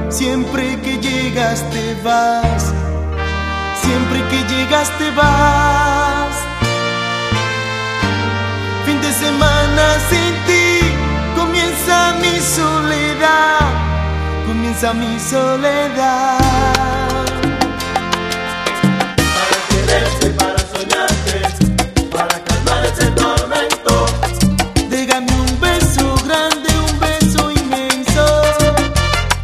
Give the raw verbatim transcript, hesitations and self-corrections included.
Siempre que llegas te vas, siempre que llegas te vas. Fin de semana sin ti, comienza mi soledad, comienza mi soledad. Para quererte, para